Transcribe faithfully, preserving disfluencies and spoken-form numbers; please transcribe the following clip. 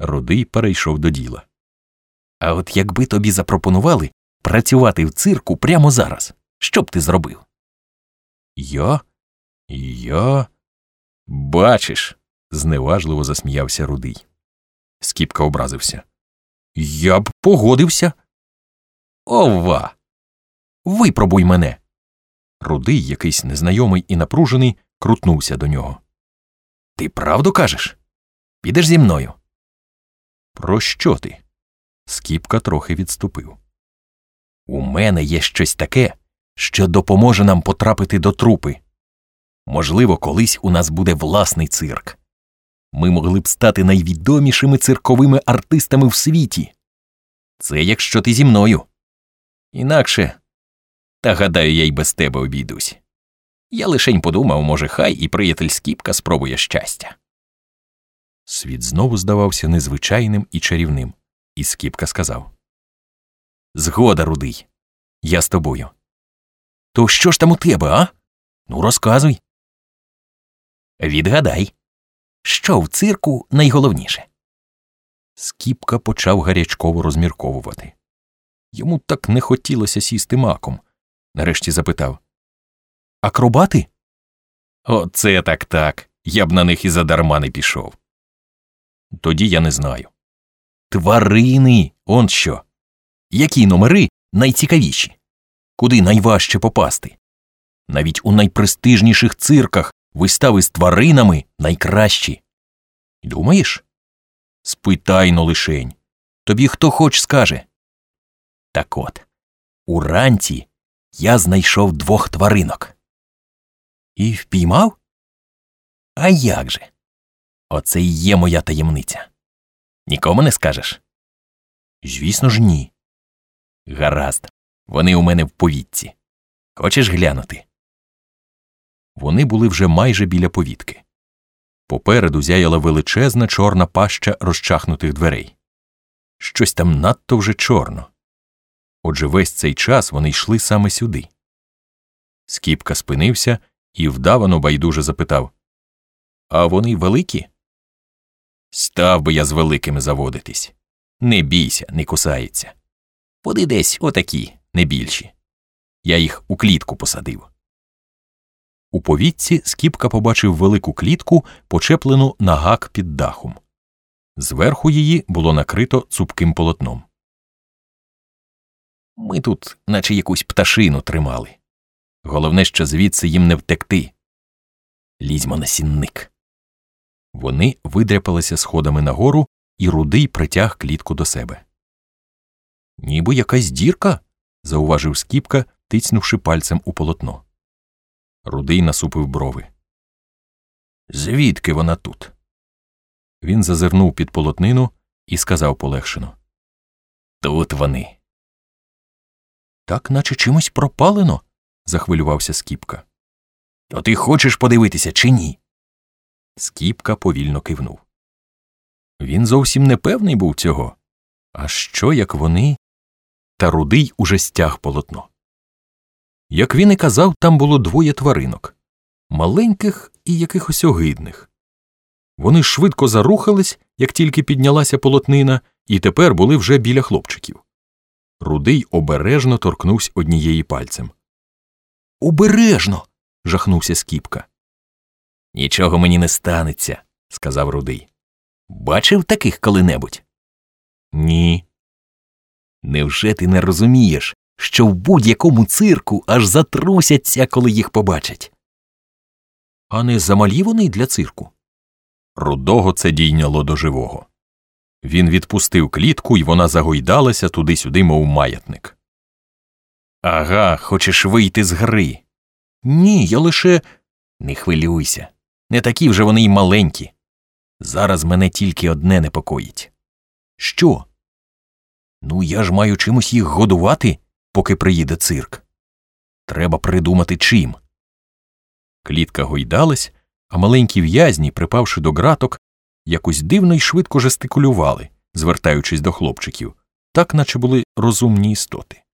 Рудий перейшов до діла. А от якби тобі запропонували працювати в цирку прямо зараз, що б ти зробив? Я? Я? Бачиш, зневажливо засміявся Рудий. Скіпка образився. Я б погодився. Ова! Випробуй мене. Рудий, якийсь незнайомий і напружений, крутнувся до нього. Ти правду кажеш? Підеш зі мною? Про що ти? Скіпка трохи відступив. У мене є щось таке, що допоможе нам потрапити до трупи. Можливо, колись у нас буде власний цирк. Ми могли б стати найвідомішими цирковими артистами в світі. Це якщо ти зі мною. Інакше, та гадаю, я й без тебе обійдусь. Я лишень подумав, може, хай і приятель Скіпка спробує щастя. Світ знову здавався незвичайним і чарівним, і Скіпка сказав. Згода, Рудий, я з тобою. То що ж там у тебе, а? Ну, розказуй. Відгадай, що в цирку найголовніше? Скіпка почав гарячково розмірковувати. Йому так не хотілося сісти маком. Нарешті запитав. Акробати? Оце так-так. Я б на них і задарма не пішов. Тоді я не знаю. Тварини, он що. Які номери найцікавіші? Куди найважче попасти? Навіть у найпрестижніших цирках вистави з тваринами найкращі. Думаєш? Спитай-но лишень. Тобі хто хоч скаже. Так от, уранці я знайшов двох тваринок. І впіймав? А як же? Оце і є моя таємниця. Нікому не скажеш? Звісно ж, ні. Гаразд, вони у мене в повітці. Хочеш глянути? Вони були вже майже біля повітки. Попереду зяяла величезна чорна паща розчахнутих дверей. Щось там надто вже чорно. Отже, весь цей час вони йшли саме сюди. Скіпка спинився і вдавано байдуже запитав. А вони великі? Став би я з великими заводитись. Не бійся, не кусаються. Вони десь отакі, не більші. Я їх у клітку посадив. У повітці Скіпка побачив велику клітку, почеплену на гак під дахом. Зверху її було накрито цупким полотном. Ми тут наче якусь пташину тримали. Головне, що звідси їм не втекти. Лізьмо на сінник. Вони видряпалися сходами нагору, і Рудий притяг клітку до себе. Ніби якась дірка, зауважив Скіпка, тицнувши пальцем у полотно. Рудий насупив брови. Звідки вона тут? Він зазирнув під полотнину і сказав полегшено. Тут вони. Так наче чимось пропалено, захвилювався Скіпка. То ти хочеш подивитися чи ні? Скіпка повільно кивнув. Він зовсім не певний був цього. А що, як вони? Та Рудий уже стяг полотно. Як він і казав, там було двоє тваринок. Маленьких і якихось огидних. Вони швидко зарухались, як тільки піднялася полотнина, і тепер були вже біля хлопчиків. Рудий обережно торкнувся однієї пальцем. «Обережно!» – жахнувся Скіпка. «Нічого мені не станеться», – сказав Рудий. «Бачив таких коли-небудь?» «Ні». «Невже ти не розумієш, що в будь-якому цирку аж затрусяться, коли їх побачать?» «А не замалі вони для цирку?» Рудого це дійняло до живого. Він відпустив клітку, і вона загойдалася туди-сюди, мов маятник. «Ага, хочеш вийти з гри?» «Ні, я лише…» «Не хвилюйся, не такі вже вони й маленькі. Зараз мене тільки одне непокоїть». «Що?» «Ну, я ж маю чимось їх годувати, поки приїде цирк. Треба придумати чим». Клітка гойдалась, а маленькі в'язні, припавши до ґраток, якось дивно й швидко жестикулювали, звертаючись до хлопчиків, так наче були розумні істоти.